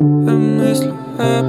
Я мыслю об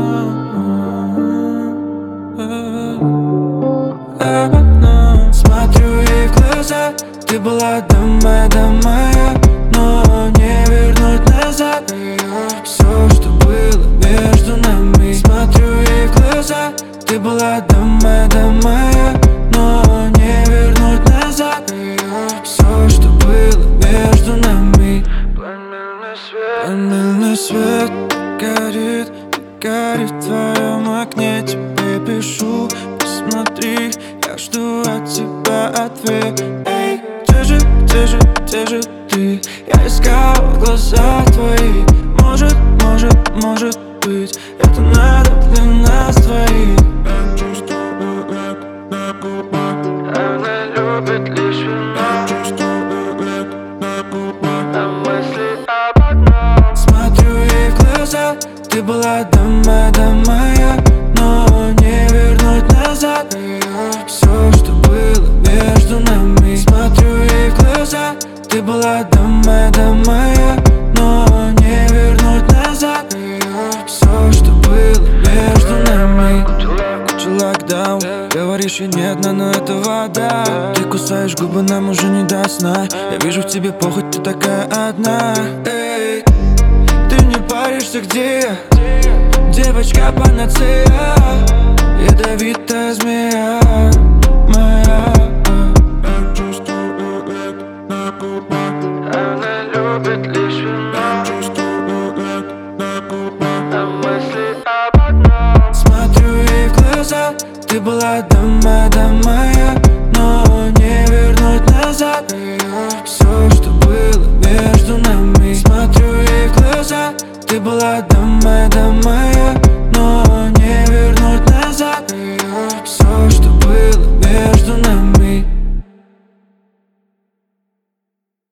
одном. Смотрю ей в глаза. Ты была до моя, но не вернуть назад все, что было между нами. Смотрю ей в глаза. Ты была до моя, но не вернуть назад все, что было между нами. Пламенный свет горит, горит в твоем окне. Тебе пишу, посмотри, я жду от тебя ответ. Эй, где же ты? Я искал глаза твои. Может быть, это надо для нас двоих. Я чувствую это на губах. Она любит лишь вино. Чувствую это на губах. А мысли об одном. Смотрю ей в глаза. Ты была до моя, но не вернуть назад все, что было между нами. Смотрю ей в глаза. Ты была до моя, но не вернуть назад все, что было между нами. Куча локдаун, говоришь и нет, но это вода. Ты кусаешь губы, нам уже не до сна. Я вижу в тебе похоть, ты такая одна. Эй, ты не паришься, где я? Девочка панацея, ядовитая змея моя. Я чувствую это на губах. Она любит лишь вино. Я чувствую это на губах. А мысли об одном. Смотрю ей в глаза. Ты была до моя, но не вернуть назад все, что было между нами. Смотрю ей в глаза. Ты была до моя.